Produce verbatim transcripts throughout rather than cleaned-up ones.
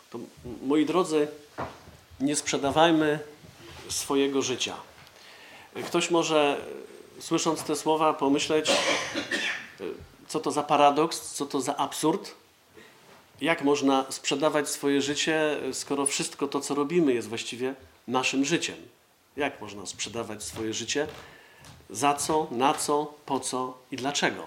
To, moi drodzy, nie sprzedawajmy swojego życia. Ktoś może, słysząc te słowa, pomyśleć, co to za paradoks, co to za absurd. Jak można sprzedawać swoje życie, skoro wszystko to, co robimy, jest właściwie naszym życiem? Jak można sprzedawać swoje życie? Za co, na co, po co i dlaczego?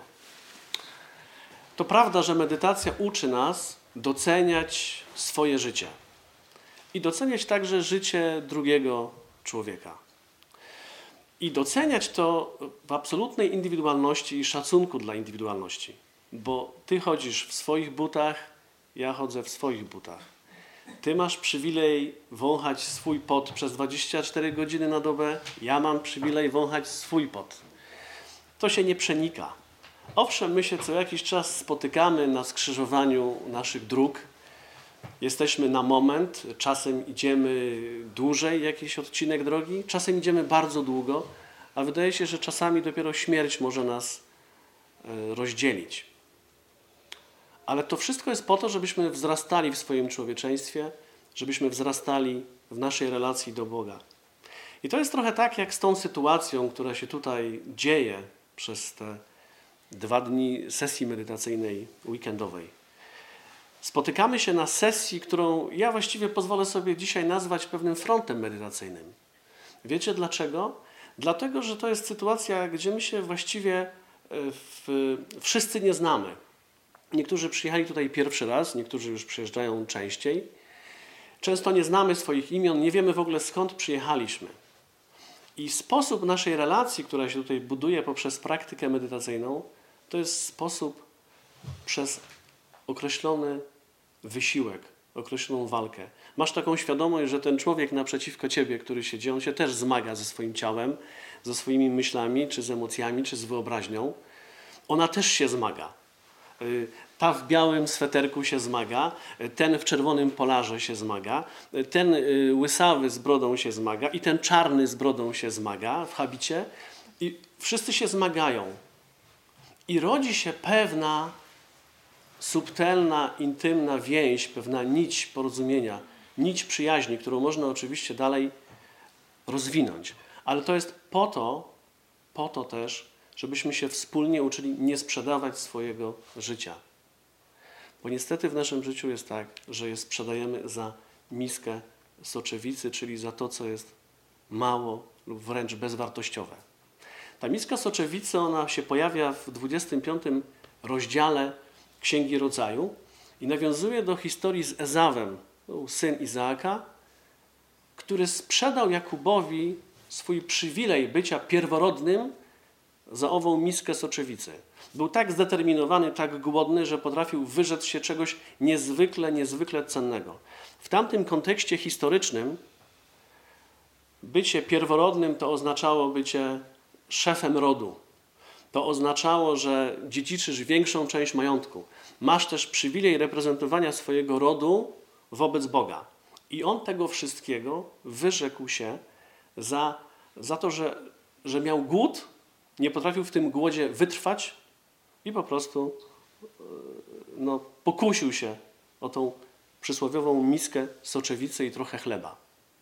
To prawda, że medytacja uczy nas doceniać swoje życie i doceniać także życie drugiego człowieka. I doceniać to w absolutnej indywidualności i szacunku dla indywidualności, bo ty chodzisz w swoich butach, ja chodzę w swoich butach. Ty masz przywilej wąchać swój pot przez dwadzieścia cztery godziny na dobę, ja mam przywilej wąchać swój pot. To się nie przenika. Owszem, my się co jakiś czas spotykamy na skrzyżowaniu naszych dróg. Jesteśmy na moment, czasem idziemy dłużej jakiś odcinek drogi, czasem idziemy bardzo długo, a wydaje się, że czasami dopiero śmierć może nas rozdzielić. Ale to wszystko jest po to, żebyśmy wzrastali w swoim człowieczeństwie, żebyśmy wzrastali w naszej relacji do Boga. I to jest trochę tak, jak z tą sytuacją, która się tutaj dzieje przez te dwa dni sesji medytacyjnej weekendowej. Spotykamy się na sesji, którą ja właściwie pozwolę sobie dzisiaj nazwać pewnym frontem medytacyjnym. Wiecie dlaczego? Dlatego, że to jest sytuacja, gdzie my się właściwie w, wszyscy nie znamy. Niektórzy przyjechali tutaj pierwszy raz, niektórzy już przyjeżdżają częściej. Często nie znamy swoich imion, nie wiemy w ogóle skąd przyjechaliśmy. I sposób naszej relacji, która się tutaj buduje poprzez praktykę medytacyjną, to jest sposób przez określony wysiłek, określoną walkę. Masz taką świadomość, że ten człowiek naprzeciwko ciebie, który siedzi, on się też zmaga ze swoim ciałem, ze swoimi myślami, czy z emocjami, czy z wyobraźnią. Ona też się zmaga. Ta w białym sweterku się zmaga, ten w czerwonym polarze się zmaga, ten łysawy z brodą się zmaga i ten czarny z brodą się zmaga w habicie i wszyscy się zmagają. I rodzi się pewna subtelna, intymna więź, pewna nić porozumienia, nić przyjaźni, którą można oczywiście dalej rozwinąć. Ale to jest po to, po to też, żebyśmy się wspólnie uczyli nie sprzedawać swojego życia. Bo niestety w naszym życiu jest tak, że je sprzedajemy za miskę soczewicy, czyli za to, co jest mało lub wręcz bezwartościowe. Ta miska soczewicy, ona się pojawia w dwudziestym piątym rozdziale Księgi Rodzaju i nawiązuje do historii z Ezawem, syn Izaaka, który sprzedał Jakubowi swój przywilej bycia pierworodnym za ową miskę soczewicy. Był tak zdeterminowany, tak głodny, że potrafił wyrzec się czegoś niezwykle, niezwykle cennego. W tamtym kontekście historycznym bycie pierworodnym to oznaczało bycie szefem rodu. To oznaczało, że dziedziczysz większą część majątku. Masz też przywilej reprezentowania swojego rodu wobec Boga. I on tego wszystkiego wyrzekł się za, za to, że, że miał głód, nie potrafił w tym głodzie wytrwać i po prostu no, pokusił się o tą przysłowiową miskę soczewicy i trochę chleba.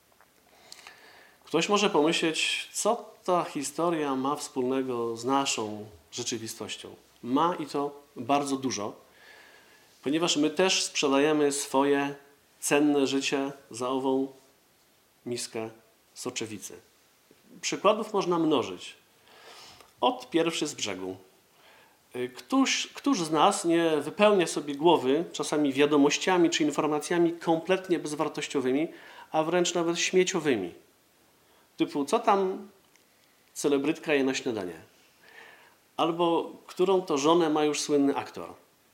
Ktoś może pomyśleć, co ta historia ma wspólnego z naszą rzeczywistością. Ma i to bardzo dużo, ponieważ my też sprzedajemy swoje cenne życie za ową miskę soczewicy. Przykładów można mnożyć. Od pierwszy z brzegu. Któż, któż z nas nie wypełnia sobie głowy czasami wiadomościami czy informacjami kompletnie bezwartościowymi, a wręcz nawet śmieciowymi? Typu, co tam celebrytka je na śniadanie? Albo którą to żonę ma już słynny aktor?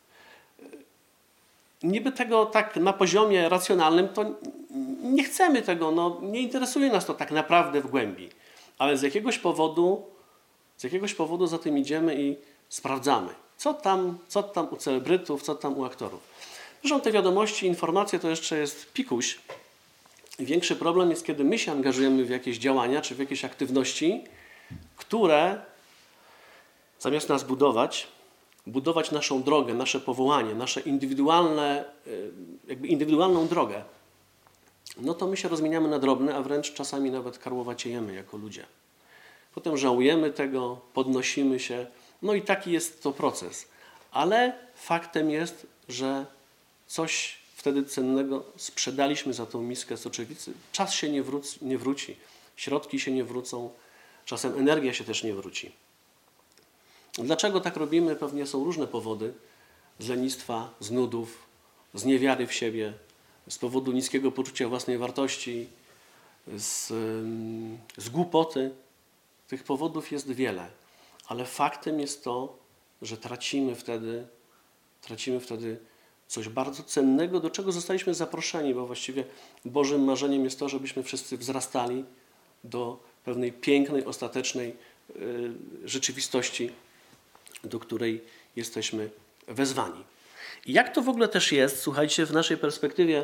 Niby tego tak na poziomie racjonalnym, to nie chcemy tego, no, nie interesuje nas to tak naprawdę w głębi. Ale z jakiegoś powodu, z jakiegoś powodu za tym idziemy i sprawdzamy. Co tam, co tam u celebrytów, co tam u aktorów. Zresztą te wiadomości, informacje to jeszcze jest pikuś. Większy problem jest, kiedy my się angażujemy w jakieś działania czy w jakieś aktywności, które zamiast nas budować, budować naszą drogę, nasze powołanie, nasze indywidualne jakby indywidualną drogę, no to my się rozmieniamy na drobne, a wręcz czasami nawet karłowaciejemy jako ludzie. Potem żałujemy tego, podnosimy się, no i taki jest to proces. Ale faktem jest, że coś wtedy cennego sprzedaliśmy za tą miskę soczewicy. Czas się nie, wróc, nie wróci, środki się nie wrócą, czasem energia się też nie wróci. Dlaczego tak robimy? Pewnie są różne powody. Z lenistwa, z nudów, z niewiary w siebie, z powodu niskiego poczucia własnej wartości, z, z głupoty. Tych powodów jest wiele, ale faktem jest to, że tracimy wtedy, tracimy wtedy coś bardzo cennego, do czego zostaliśmy zaproszeni, bo właściwie Bożym marzeniem jest to, żebyśmy wszyscy wzrastali do pewnej pięknej, ostatecznej y, rzeczywistości, do której jesteśmy wezwani. I jak to w ogóle też jest, słuchajcie, w naszej perspektywie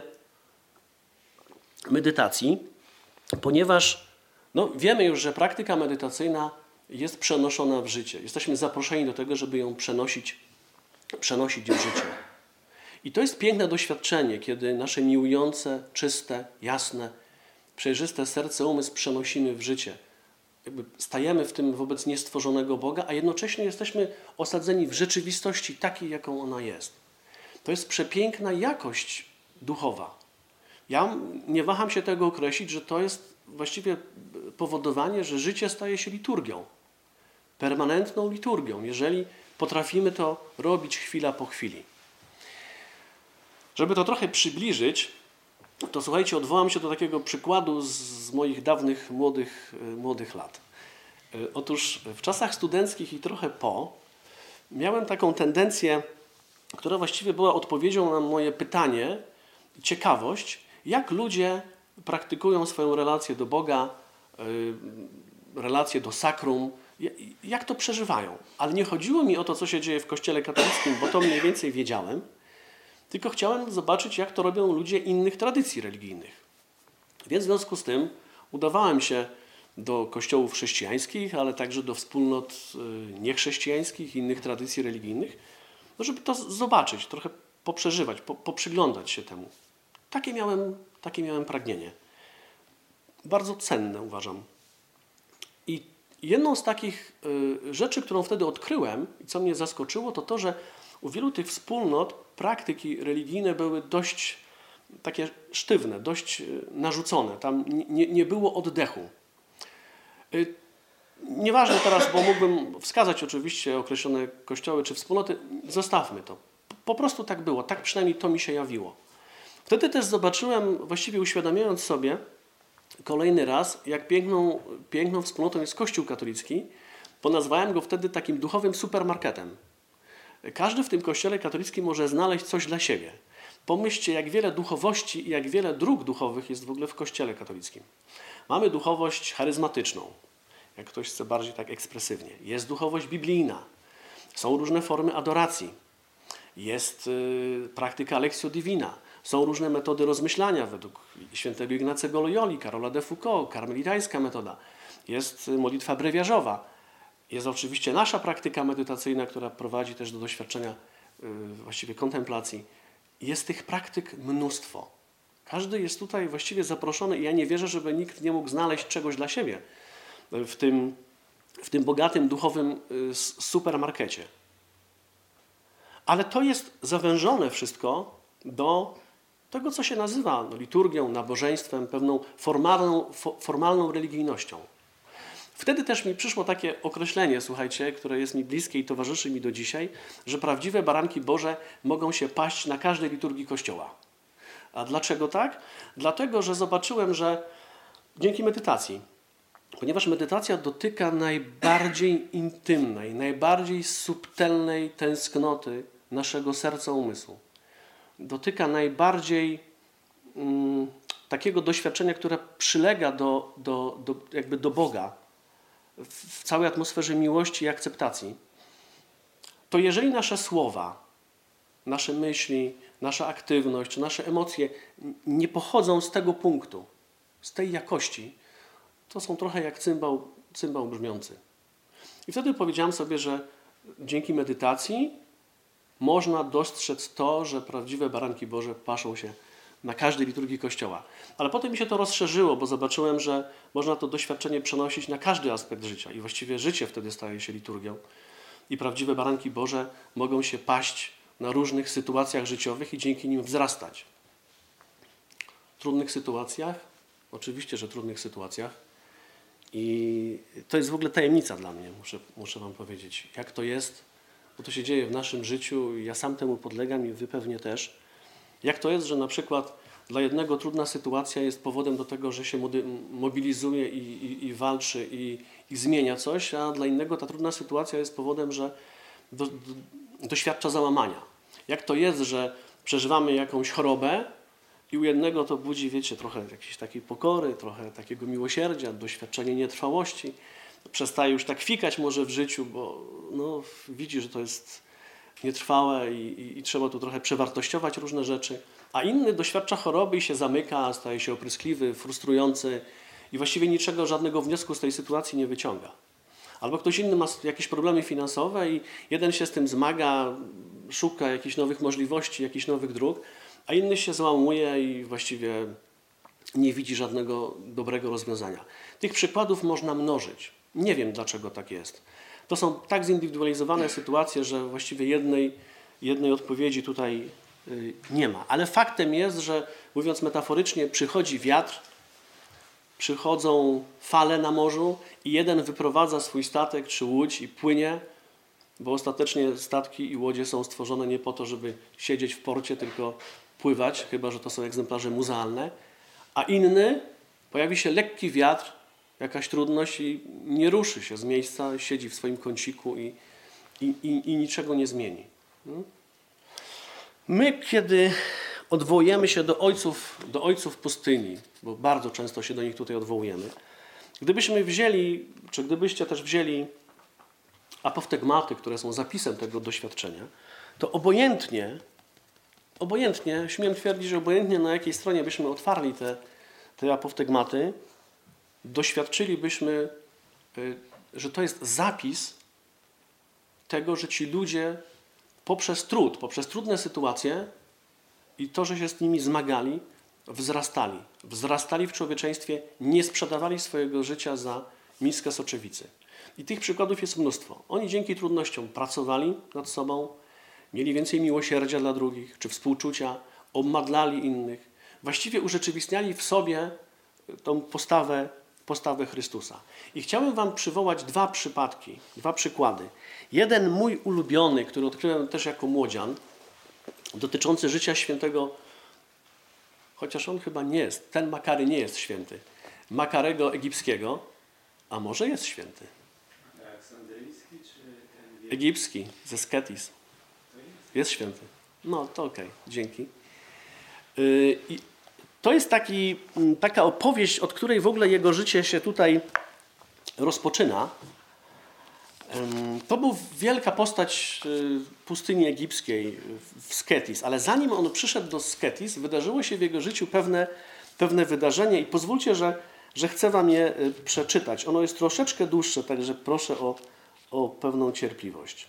medytacji, ponieważ no, wiemy już, że praktyka medytacyjna jest przenoszona w życie. Jesteśmy zaproszeni do tego, żeby ją przenosić, przenosić w życie. I to jest piękne doświadczenie, kiedy nasze miłujące, czyste, jasne, przejrzyste serce, umysł przenosimy w życie. Jakby stajemy w tym wobec niestworzonego Boga, a jednocześnie jesteśmy osadzeni w rzeczywistości takiej, jaką ona jest. To jest przepiękna jakość duchowa. Ja nie waham się tego określić, że to jest właściwie powodowanie, że życie staje się liturgią. Permanentną liturgią, jeżeli potrafimy to robić chwila po chwili. Żeby to trochę przybliżyć, to słuchajcie, odwołam się do takiego przykładu z, z moich dawnych młodych, młodych lat. Otóż w czasach studenckich i trochę po miałem taką tendencję, która właściwie była odpowiedzią na moje pytanie, ciekawość, jak ludzie praktykują swoją relację do Boga, relację do sakrum, jak to przeżywają. Ale nie chodziło mi o to, co się dzieje w Kościele katolickim, bo to mniej więcej wiedziałem, tylko chciałem zobaczyć, jak to robią ludzie innych tradycji religijnych. Więc w związku z tym udawałem się do kościołów chrześcijańskich, ale także do wspólnot niechrześcijańskich, innych tradycji religijnych, no żeby to zobaczyć, trochę poprzeżywać, po, poprzyglądać się temu. Takie miałem, takie miałem pragnienie. Bardzo cenne uważam. I jedną z takich y, rzeczy, którą wtedy odkryłem i co mnie zaskoczyło, to to, że u wielu tych wspólnot praktyki religijne były dość takie sztywne, dość narzucone. Tam nie, nie było oddechu. Y, nieważne teraz, bo mógłbym wskazać oczywiście określone kościoły czy wspólnoty, zostawmy to. Po prostu tak było, tak przynajmniej to mi się jawiło. Wtedy też zobaczyłem, właściwie uświadamiając sobie kolejny raz, jak piękną, piękną wspólnotą jest Kościół katolicki, bo nazwałem go wtedy takim duchowym supermarketem. Każdy w tym Kościele katolickim może znaleźć coś dla siebie. Pomyślcie, jak wiele duchowości i jak wiele dróg duchowych jest w ogóle w Kościele katolickim. Mamy duchowość charyzmatyczną, jak ktoś chce bardziej tak ekspresywnie. Jest duchowość biblijna. Są różne formy adoracji. Jest y, praktyka Lectio Divina. Są różne metody rozmyślania według świętego Ignacego Loyoli, Karola de Foucault, karmelitańska metoda. Jest modlitwa brewiarzowa. Jest oczywiście nasza praktyka medytacyjna, która prowadzi też do doświadczenia y, właściwie kontemplacji. Jest tych praktyk mnóstwo. Każdy jest tutaj właściwie zaproszony i ja nie wierzę, żeby nikt nie mógł znaleźć czegoś dla siebie w tym, w tym bogatym, duchowym y, supermarkecie. Ale to jest zawężone wszystko do tego, co się nazywa no, liturgią, nabożeństwem, pewną formalną, fo, formalną religijnością. Wtedy też mi przyszło takie określenie, słuchajcie, które jest mi bliskie i towarzyszy mi do dzisiaj, że prawdziwe baranki Boże mogą się paść na każdej liturgii Kościoła. A dlaczego tak? Dlatego, że zobaczyłem, że dzięki medytacji, ponieważ medytacja dotyka najbardziej intymnej, najbardziej subtelnej tęsknoty naszego serca umysłu. Dotyka najbardziej mm, takiego doświadczenia, które przylega do, do, do, jakby do Boga w całej atmosferze miłości i akceptacji. To jeżeli nasze słowa, nasze myśli, nasza aktywność, nasze emocje nie pochodzą z tego punktu, z tej jakości, to są trochę jak cymbał, cymbał brzmiący. I wtedy powiedziałem sobie, że dzięki medytacji można dostrzec to, że prawdziwe baranki Boże paszą się na każdej liturgii Kościoła. Ale potem mi się to rozszerzyło, bo zobaczyłem, że można to doświadczenie przenosić na każdy aspekt życia i właściwie życie wtedy staje się liturgią. I prawdziwe baranki Boże mogą się paść na różnych sytuacjach życiowych i dzięki nim wzrastać. W trudnych sytuacjach? Oczywiście, że w trudnych sytuacjach. I to jest w ogóle tajemnica dla mnie, muszę, muszę wam powiedzieć. Jak to jest, bo to się dzieje w naszym życiu i ja sam temu podlegam i wy pewnie też. Jak to jest, że na przykład dla jednego trudna sytuacja jest powodem do tego, że się mobilizuje i, i, i walczy i, i zmienia coś, a dla innego ta trudna sytuacja jest powodem, że do, do, doświadcza załamania. Jak to jest, że przeżywamy jakąś chorobę i u jednego to budzi, wiecie, trochę jakiejś takiej pokory, trochę takiego miłosierdzia, doświadczenie nietrwałości. Przestaje już tak fikać może w życiu, bo no, widzi, że to jest nietrwałe i, i, i trzeba tu trochę przewartościować różne rzeczy. A inny doświadcza choroby i się zamyka, staje się opryskliwy, frustrujący i właściwie niczego, żadnego wniosku z tej sytuacji nie wyciąga. Albo ktoś inny ma jakieś problemy finansowe i jeden się z tym zmaga, szuka jakichś nowych możliwości, jakichś nowych dróg, a inny się załamuje i właściwie nie widzi żadnego dobrego rozwiązania. Tych przykładów można mnożyć. Nie wiem, dlaczego tak jest. To są tak zindywidualizowane sytuacje, że właściwie jednej, jednej odpowiedzi tutaj nie ma. Ale faktem jest, że mówiąc metaforycznie, przychodzi wiatr, przychodzą fale na morzu i jeden wyprowadza swój statek czy łódź i płynie, bo ostatecznie statki i łodzie są stworzone nie po to, żeby siedzieć w porcie, tylko pływać, chyba że to są egzemplarze muzealne, a inny pojawi się lekki wiatr, jakaś trudność i nie ruszy się z miejsca, siedzi w swoim kąciku i, i, i, i niczego nie zmieni. My, kiedy odwołujemy się do ojców, do ojców pustyni, bo bardzo często się do nich tutaj odwołujemy, gdybyśmy wzięli, czy gdybyście też wzięli apoftegmaty, które są zapisem tego doświadczenia, to obojętnie, obojętnie, śmiem twierdzić, że obojętnie na jakiej stronie byśmy otwarli te, te apoftegmaty, doświadczylibyśmy, że to jest zapis tego, że ci ludzie poprzez trud, poprzez trudne sytuacje i to, że się z nimi zmagali, wzrastali. Wzrastali w człowieczeństwie, nie sprzedawali swojego życia za miskę soczewicy. I tych przykładów jest mnóstwo. Oni dzięki trudnościom pracowali nad sobą, mieli więcej miłosierdzia dla drugich, czy współczucia, obmadlali innych. Właściwie urzeczywistniali w sobie tą postawę, postawę Chrystusa. I chciałem wam przywołać dwa przypadki, dwa przykłady. Jeden mój ulubiony, który odkryłem też jako młodzian, dotyczący życia świętego, chociaż on chyba nie jest, ten Makary nie jest święty, Makarego egipskiego, a może jest święty. Aleksandryjski czy ten Egipski, ze Sketis. Jest święty. No to okej, okay. Dzięki. Yy, i to jest taki, taka opowieść, od której w ogóle jego życie się tutaj rozpoczyna. To był wielka postać pustyni egipskiej w Sketis, ale zanim on przyszedł do Sketis, wydarzyło się w jego życiu pewne, pewne wydarzenie i pozwólcie, że, że chcę wam je przeczytać. Ono jest troszeczkę dłuższe, także proszę o, o pewną cierpliwość.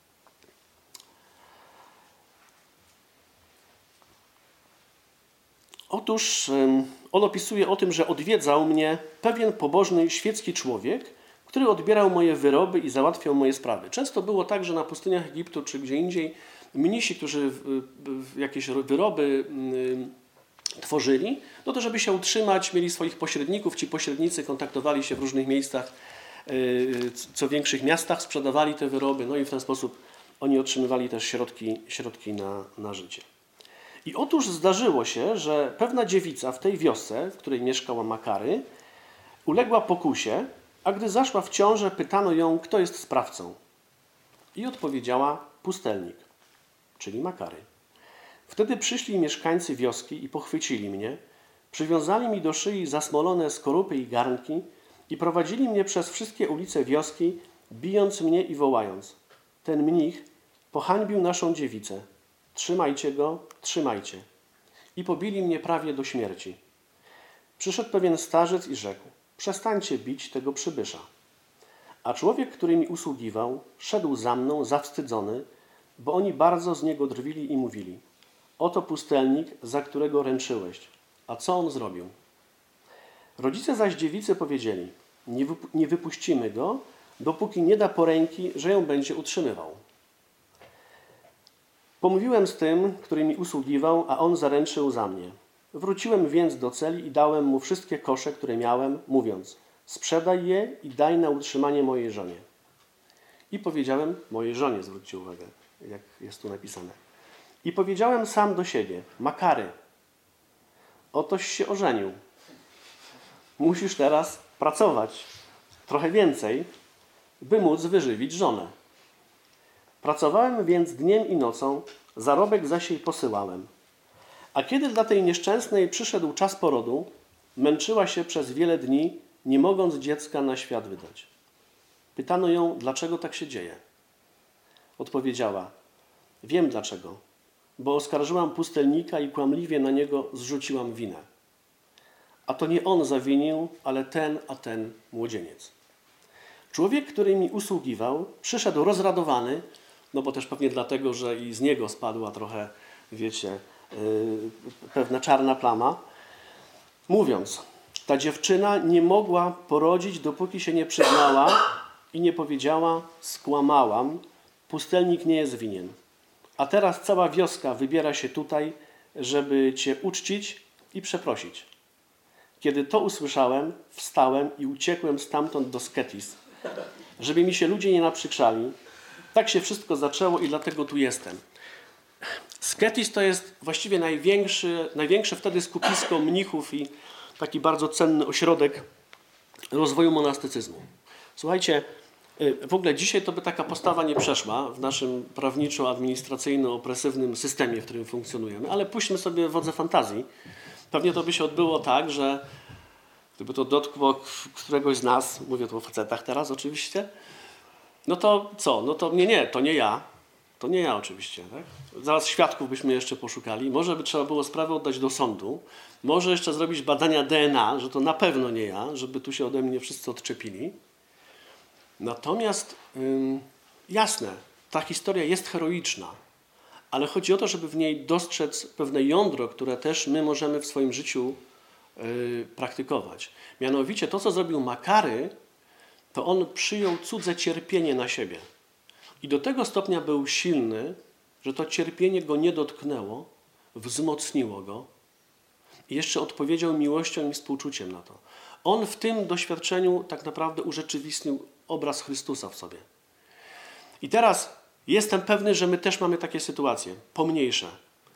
Otóż on opisuje o tym, że odwiedzał mnie pewien pobożny świecki człowiek, który odbierał moje wyroby i załatwiał moje sprawy. Często było tak, że na pustyniach Egiptu czy gdzie indziej mnisi, którzy jakieś wyroby tworzyli, no to żeby się utrzymać, mieli swoich pośredników. Ci pośrednicy kontaktowali się w różnych miejscach, co większych miastach, sprzedawali te wyroby, no i w ten sposób oni otrzymywali też środki, środki na, na życie. I otóż zdarzyło się, że pewna dziewica w tej wiosce, w której mieszkała Makary, uległa pokusie, a gdy zaszła w ciążę, pytano ją, kto jest sprawcą. I odpowiedziała pustelnik, czyli Makary. Wtedy przyszli mieszkańcy wioski i pochwycili mnie, przywiązali mi do szyi zasmolone skorupy i garnki i prowadzili mnie przez wszystkie ulice wioski, bijąc mnie i wołając. Ten mnich pohańbił naszą dziewicę. Trzymajcie go, trzymajcie. I pobili mnie prawie do śmierci. Przyszedł pewien starzec i rzekł, przestańcie bić tego przybysza. A człowiek, który mi usługiwał, szedł za mną zawstydzony, bo oni bardzo z niego drwili i mówili: oto pustelnik, za którego ręczyłeś. A co on zrobił? Rodzice zaś dziewicy powiedzieli: nie, wypu- nie wypuścimy go, dopóki nie da poręki, że ją będzie utrzymywał. Pomówiłem z tym, który mi usługiwał, a on zaręczył za mnie. Wróciłem więc do celi i dałem mu wszystkie kosze, które miałem, mówiąc: sprzedaj je i daj na utrzymanie mojej żonie. I powiedziałem, mojej żonie, zwróćcie uwagę, jak jest tu napisane. I powiedziałem sam do siebie: Makary, otoś się ożenił. Musisz teraz pracować trochę więcej, by móc wyżywić żonę. Pracowałem więc dniem i nocą, zarobek zaś jej posyłałem. A kiedy dla tej nieszczęsnej przyszedł czas porodu, męczyła się przez wiele dni, nie mogąc dziecka na świat wydać. Pytano ją, dlaczego tak się dzieje. Odpowiedziała: wiem dlaczego, bo oskarżyłam pustelnika i kłamliwie na niego zrzuciłam winę. A to nie on zawinił, ale ten, a ten młodzieniec. Człowiek, który mi usługiwał, przyszedł rozradowany, no bo też pewnie dlatego, że i z niego spadła trochę, wiecie, yy, pewna czarna plama, mówiąc: ta dziewczyna nie mogła porodzić, dopóki się nie przyznała i nie powiedziała: skłamałam, pustelnik nie jest winien. A teraz cała wioska wybiera się tutaj, żeby cię uczcić i przeprosić. Kiedy to usłyszałem, wstałem i uciekłem stamtąd do Sketis, żeby mi się ludzie nie naprzykrzali. Tak się wszystko zaczęło i dlatego tu jestem. Sketis to jest właściwie największy, największe wtedy skupisko mnichów i taki bardzo cenny ośrodek rozwoju monastycyzmu. Słuchajcie, w ogóle dzisiaj to by taka postawa nie przeszła w naszym prawniczo-administracyjno-opresywnym systemie, w którym funkcjonujemy, ale puśćmy sobie wodze fantazji. Pewnie to by się odbyło tak, że gdyby to dotknęło któregoś z nas, mówię tu o facetach teraz oczywiście, no to co? No to nie, nie, to nie ja. To nie ja oczywiście. Tak? Zaraz świadków byśmy jeszcze poszukali. Może by trzeba było sprawę oddać do sądu. Może jeszcze zrobić badania D N A, że to na pewno nie ja, żeby tu się ode mnie wszyscy odczepili. Natomiast ym, jasne, ta historia jest heroiczna, ale chodzi o to, żeby w niej dostrzec pewne jądro, które też my możemy w swoim życiu yy, praktykować. Mianowicie to, co zrobił Makary, to on przyjął cudze cierpienie na siebie. I do tego stopnia był silny, że to cierpienie go nie dotknęło, wzmocniło go i jeszcze odpowiedział miłością i współczuciem na to. On w tym doświadczeniu tak naprawdę urzeczywistnił obraz Chrystusa w sobie. I teraz jestem pewny, że my też mamy takie sytuacje, pomniejsze.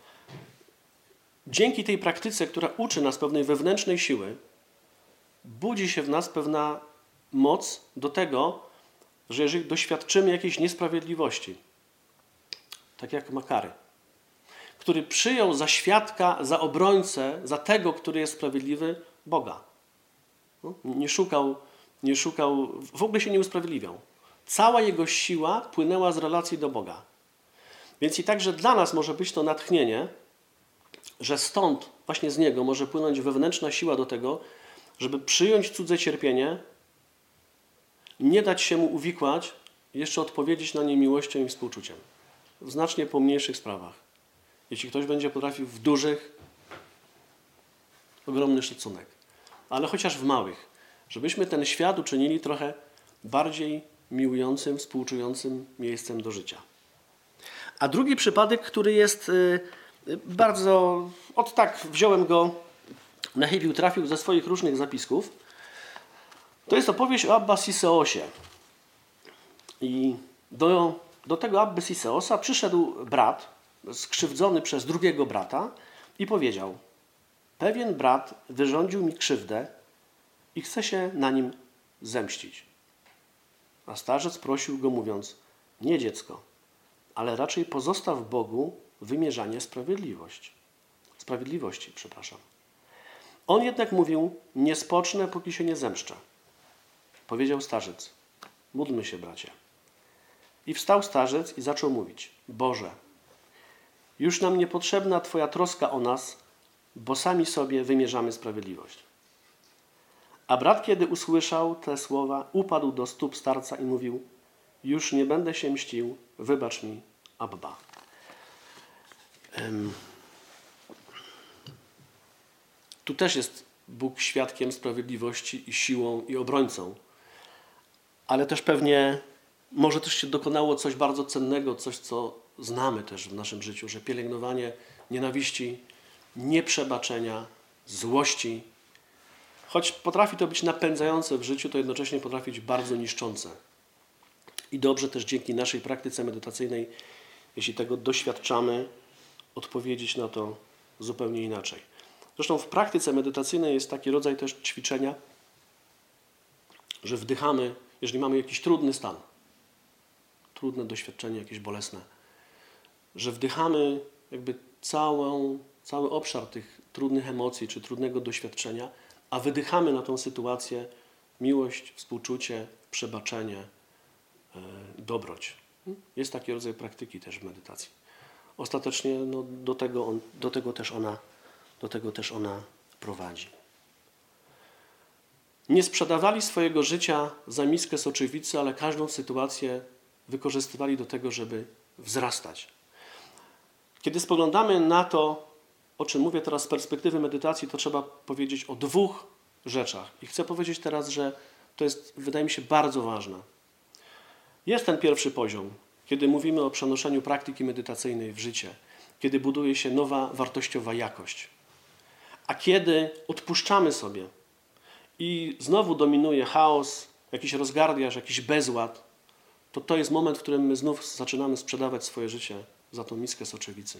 Dzięki tej praktyce, która uczy nas pewnej wewnętrznej siły, budzi się w nas pewna moc do tego, że jeżeli doświadczymy jakiejś niesprawiedliwości, tak jak Makary, który przyjął za świadka, za obrońcę, za tego, który jest sprawiedliwy, Boga. Nie szukał, nie szukał, w ogóle się nie usprawiedliwiał. Cała jego siła płynęła z relacji do Boga. Więc i także dla nas może być to natchnienie, że stąd, właśnie z niego, może płynąć wewnętrzna siła do tego, żeby przyjąć cudze cierpienie, nie dać się mu uwikłać, jeszcze odpowiedzieć na nie miłością i współczuciem. W znacznie pomniejszych sprawach. Jeśli ktoś będzie potrafił w dużych, ogromny szacunek. Ale chociaż w małych. Żebyśmy ten świat uczynili trochę bardziej miłującym, współczującym miejscem do życia. A drugi przypadek, który jest bardzo... Od tak wziąłem go, na chybił trafił ze swoich różnych zapisków. To jest opowieść o Abba Siseosie. I do, do tego Abby Siseosa przyszedł brat, skrzywdzony przez drugiego brata i powiedział: pewien brat wyrządził mi krzywdę i chce się na nim zemścić. A starzec prosił go, mówiąc: nie, dziecko, ale raczej pozostaw Bogu wymierzanie sprawiedliwości. Sprawiedliwości, przepraszam. On jednak mówił: nie spocznę, póki się nie zemszczę. Powiedział starzec: módlmy się, bracie. I wstał starzec i zaczął mówić: Boże, już nam niepotrzebna Twoja troska o nas, bo sami sobie wymierzamy sprawiedliwość. A brat, kiedy usłyszał te słowa, upadł do stóp starca i mówił: już nie będę się mścił, wybacz mi, Abba. Um, tu też jest Bóg świadkiem sprawiedliwości i siłą i obrońcą. Ale też pewnie może też się dokonało coś bardzo cennego, coś co znamy też w naszym życiu, że pielęgnowanie nienawiści, nieprzebaczenia, złości, choć potrafi to być napędzające w życiu, to jednocześnie potrafi być bardzo niszczące. I dobrze też dzięki naszej praktyce medytacyjnej, jeśli tego doświadczamy, odpowiedzieć na to zupełnie inaczej. Zresztą w praktyce medytacyjnej jest taki rodzaj też ćwiczenia, że wdychamy, jeżeli mamy jakiś trudny stan, trudne doświadczenie, jakieś bolesne, że wdychamy jakby całą, cały obszar tych trudnych emocji czy trudnego doświadczenia, a wydychamy na tą sytuację miłość, współczucie, przebaczenie, yy, dobroć. Jest taki rodzaj praktyki też w medytacji. Ostatecznie no, do, tego on, do, tego też ona, do tego też ona prowadzi. Nie sprzedawali swojego życia za miskę soczewicy, ale każdą sytuację wykorzystywali do tego, żeby wzrastać. Kiedy spoglądamy na to, o czym mówię teraz z perspektywy medytacji, to trzeba powiedzieć o dwóch rzeczach. I chcę powiedzieć teraz, że to jest, wydaje mi się, bardzo ważne. Jest ten pierwszy poziom, kiedy mówimy o przenoszeniu praktyki medytacyjnej w życie, kiedy buduje się nowa wartościowa jakość. A kiedy odpuszczamy sobie i znowu dominuje chaos, jakiś rozgardiaż, jakiś bezład, to to jest moment, w którym my znów zaczynamy sprzedawać swoje życie za tą miskę soczewicy.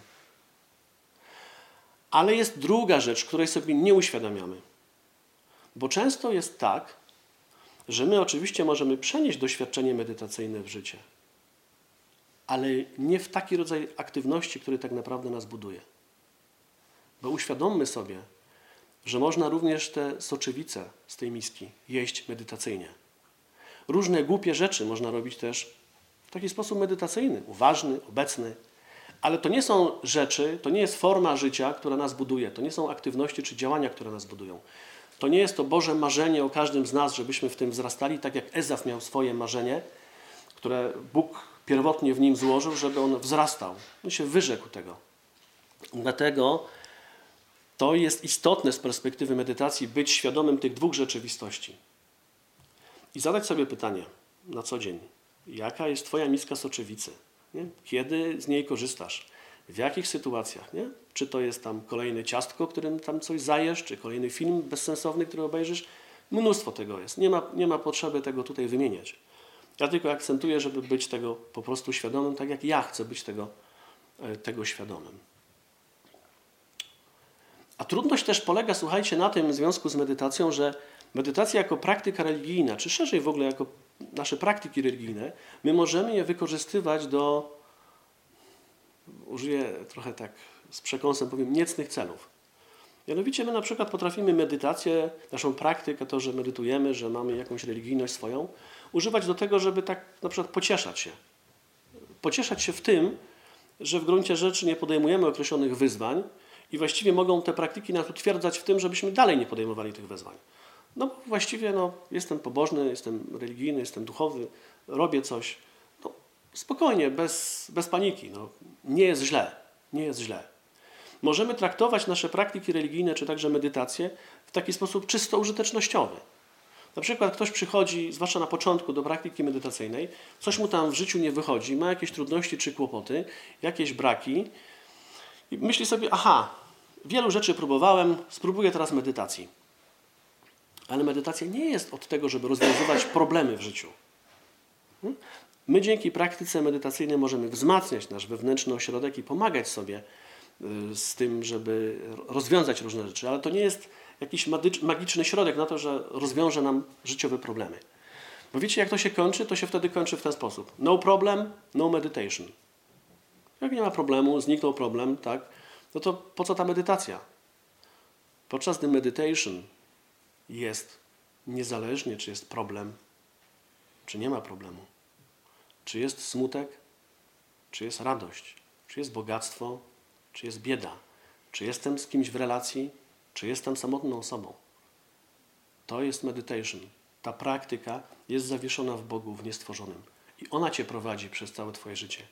Ale jest druga rzecz, której sobie nie uświadamiamy. Bo często jest tak, że my oczywiście możemy przenieść doświadczenie medytacyjne w życie, ale nie w taki rodzaj aktywności, który tak naprawdę nas buduje. Bo uświadommy sobie, że można również te soczewice z tej miski jeść medytacyjnie. Różne głupie rzeczy można robić też w taki sposób medytacyjny, uważny, obecny. Ale to nie są rzeczy, to nie jest forma życia, która nas buduje. To nie są aktywności czy działania, które nas budują. To nie jest to Boże marzenie o każdym z nas, żebyśmy w tym wzrastali, tak jak Ezaf miał swoje marzenie, które Bóg pierwotnie w nim złożył, żeby on wzrastał. On się wyrzekł tego. Dlatego to jest istotne z perspektywy medytacji, być świadomym tych dwóch rzeczywistości. I zadać sobie pytanie na co dzień. Jaka jest Twoja miska soczewicy? Nie? Kiedy z niej korzystasz? W jakich sytuacjach? Nie? Czy to jest tam kolejne ciastko, którym tam coś zajesz, czy kolejny film bezsensowny, który obejrzysz? Mnóstwo tego jest. Nie ma, nie ma potrzeby tego tutaj wymieniać. Ja tylko akcentuję, żeby być tego po prostu świadomym, tak jak ja chcę być tego, tego świadomym. A trudność też polega, słuchajcie, na tym w związku z medytacją, że medytacja jako praktyka religijna, czy szerzej w ogóle jako nasze praktyki religijne, my możemy je wykorzystywać do, użyję trochę tak z przekąsem, powiem, niecnych celów. Mianowicie my na przykład potrafimy medytację, naszą praktykę, to, że medytujemy, że mamy jakąś religijność swoją, używać do tego, żeby tak na przykład pocieszać się. Pocieszać się w tym, że w gruncie rzeczy nie podejmujemy określonych wyzwań i właściwie mogą te praktyki nas utwierdzać w tym, żebyśmy dalej nie podejmowali tych wyzwań. No właściwie no, jestem pobożny, jestem religijny, jestem duchowy, robię coś. No, spokojnie, bez, bez paniki. No, nie jest źle, nie jest źle. Możemy traktować nasze praktyki religijne, czy także medytację w taki sposób czysto użytecznościowy. Na przykład ktoś przychodzi, zwłaszcza na początku, do praktyki medytacyjnej, coś mu tam w życiu nie wychodzi, ma jakieś trudności czy kłopoty, jakieś braki i myśli sobie, aha, wielu rzeczy próbowałem, spróbuję teraz medytacji. Ale medytacja nie jest od tego, żeby rozwiązywać problemy w życiu. My dzięki praktyce medytacyjnej możemy wzmacniać nasz wewnętrzny ośrodek i pomagać sobie z tym, żeby rozwiązać różne rzeczy. Ale to nie jest jakiś magiczny środek na to, że rozwiąże nam życiowe problemy. Bo wiecie, jak to się kończy? To się wtedy kończy w ten sposób. No problem, no meditation. Jak nie ma problemu, zniknął problem, tak? No to po co ta medytacja? Podczas gdy meditation jest niezależnie, czy jest problem, czy nie ma problemu. Czy jest smutek, czy jest radość, czy jest bogactwo, czy jest bieda, czy jestem z kimś w relacji, czy jestem samotną osobą. To jest meditation. Ta praktyka jest zawieszona w Bogu, w niestworzonym. I ona Cię prowadzi przez całe Twoje życie.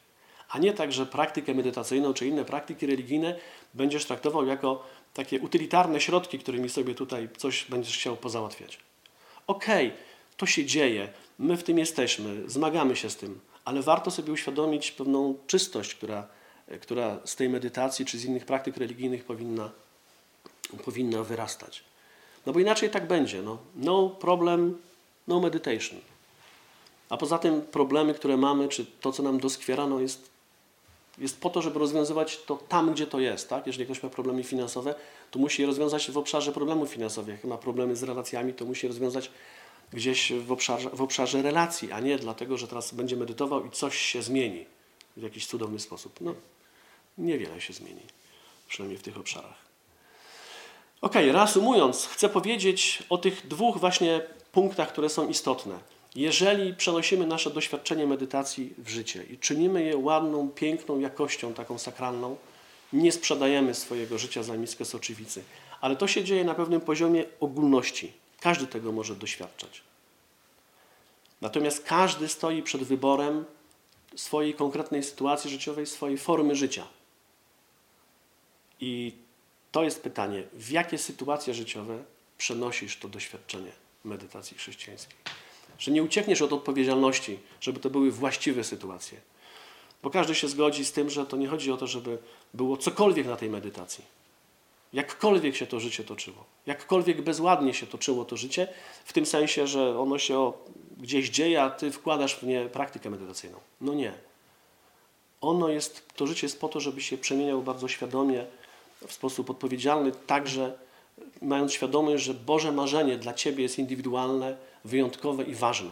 A nie tak, że praktykę medytacyjną czy inne praktyki religijne będziesz traktował jako takie utylitarne środki, którymi sobie tutaj coś będziesz chciał pozałatwiać. Okej, okay, to się dzieje, my w tym jesteśmy, zmagamy się z tym, ale warto sobie uświadomić pewną czystość, która, która z tej medytacji czy z innych praktyk religijnych powinna, powinna wyrastać. No bo inaczej tak będzie. No, no problem, no meditation. A poza tym problemy, które mamy, czy to, co nam doskwiera, no jest, jest po to, żeby rozwiązywać to tam, gdzie to jest. Tak? Jeżeli ktoś ma problemy finansowe, to musi je rozwiązać w obszarze problemów finansowych. Jak ma problemy z relacjami, to musi je rozwiązać gdzieś w obszarze, w obszarze relacji, a nie dlatego, że teraz będzie medytował i coś się zmieni w jakiś cudowny sposób. No, niewiele się zmieni, przynajmniej w tych obszarach. Ok, reasumując, chcę powiedzieć o tych dwóch właśnie punktach, które są istotne. Jeżeli przenosimy nasze doświadczenie medytacji w życie i czynimy je ładną, piękną jakością, taką sakralną, nie sprzedajemy swojego życia za miskę soczewicy. Ale to się dzieje na pewnym poziomie ogólności. Każdy tego może doświadczać. Natomiast każdy stoi przed wyborem swojej konkretnej sytuacji życiowej, swojej formy życia. I to jest pytanie, w jakie sytuacje życiowe przenosisz to doświadczenie medytacji chrześcijańskiej. Że nie uciekniesz od odpowiedzialności, żeby to były właściwe sytuacje. Bo każdy się zgodzi z tym, że to nie chodzi o to, żeby było cokolwiek na tej medytacji. Jakkolwiek się to życie toczyło. Jakkolwiek bezładnie się toczyło to życie, w tym sensie, że ono się gdzieś dzieje, a ty wkładasz w nie praktykę medytacyjną. No nie. Ono jest, to życie jest po to, żeby się przemieniał bardzo świadomie, w sposób odpowiedzialny, także mając świadomość, że Boże marzenie dla ciebie jest indywidualne, wyjątkowe i ważne.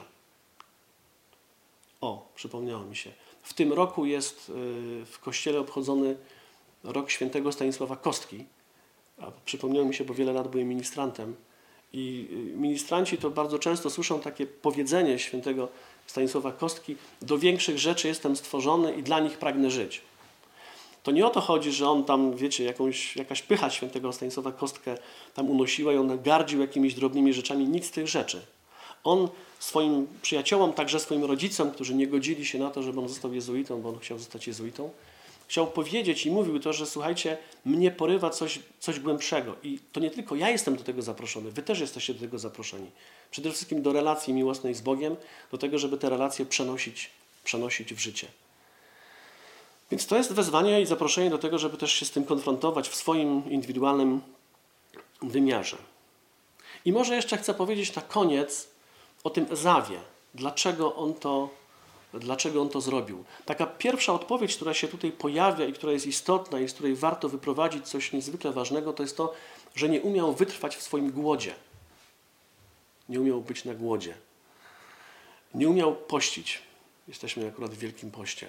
O, przypomniało mi się. W tym roku jest w Kościele obchodzony rok świętego Stanisława Kostki. A przypomniało mi się, bo wiele lat byłem ministrantem. I ministranci to bardzo często słyszą takie powiedzenie świętego Stanisława Kostki: do większych rzeczy jestem stworzony i dla nich pragnę żyć. To nie o to chodzi, że on tam, wiecie, jakąś, jakaś pycha świętego Stanisława Kostkę tam unosiła i on gardził jakimiś drobnymi rzeczami. Nic z tych rzeczy. On swoim przyjaciołom, także swoim rodzicom, którzy nie godzili się na to, żeby on został jezuitą, bo on chciał zostać jezuitą, chciał powiedzieć i mówił to, że słuchajcie, mnie porywa coś, coś głębszego. I to nie tylko ja jestem do tego zaproszony, wy też jesteście do tego zaproszeni. Przede wszystkim do relacji miłosnej z Bogiem, do tego, żeby te relacje przenosić, przenosić w życie. Więc to jest wezwanie i zaproszenie do tego, żeby też się z tym konfrontować w swoim indywidualnym wymiarze. I może jeszcze chcę powiedzieć na koniec o tym Ezawie. Dlaczego on to, dlaczego on to zrobił? Taka pierwsza odpowiedź, która się tutaj pojawia i która jest istotna i z której warto wyprowadzić coś niezwykle ważnego, to jest to, że nie umiał wytrwać w swoim głodzie. Nie umiał być na głodzie. Nie umiał pościć. Jesteśmy akurat w Wielkim Poście.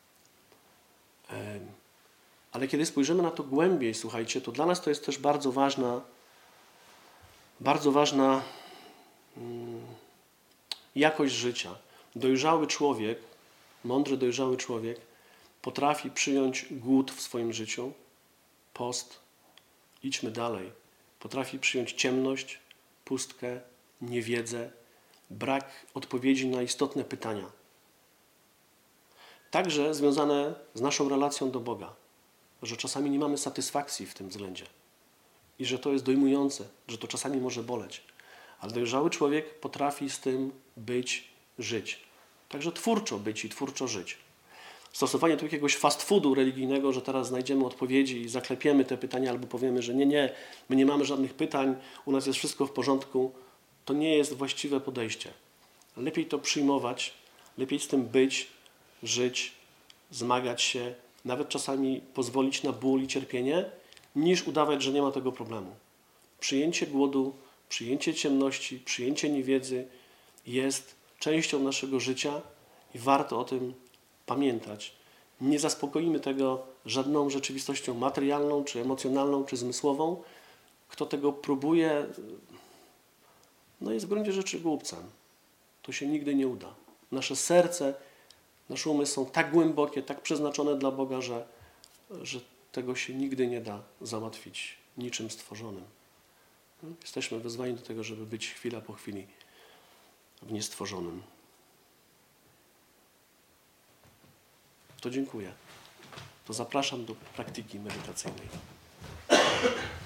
Ale kiedy spojrzymy na to głębiej, słuchajcie, to dla nas to jest też bardzo ważna, bardzo ważna hmm, jakość życia. Dojrzały człowiek, mądry, dojrzały człowiek potrafi przyjąć głód w swoim życiu, post, idźmy dalej. Potrafi przyjąć ciemność, pustkę, niewiedzę, brak odpowiedzi na istotne pytania. Także związane z naszą relacją do Boga, że czasami nie mamy satysfakcji w tym względzie i że to jest dojmujące, że to czasami może boleć. Ale dojrzały człowiek potrafi z tym być, żyć. Także twórczo być i twórczo żyć. Stosowanie tu jakiegoś fast foodu religijnego, że teraz znajdziemy odpowiedzi i zaklepiemy te pytania albo powiemy, że nie, nie, my nie mamy żadnych pytań, u nas jest wszystko w porządku, to nie jest właściwe podejście. Lepiej to przyjmować, lepiej z tym być, żyć, zmagać się, nawet czasami pozwolić na ból i cierpienie, niż udawać, że nie ma tego problemu. Przyjęcie głodu, przyjęcie ciemności, przyjęcie niewiedzy jest częścią naszego życia i warto o tym pamiętać. Nie zaspokoimy tego żadną rzeczywistością materialną, czy emocjonalną, czy zmysłową. Kto tego próbuje, no jest w gruncie rzeczy głupcem. To się nigdy nie uda. Nasze serce, nasz umysł są tak głębokie, tak przeznaczone dla Boga, że, że tego się nigdy nie da załatwić niczym stworzonym. Jesteśmy wezwani do tego, żeby być chwila po chwili w niestworzonym. To dziękuję. To zapraszam do praktyki medytacyjnej.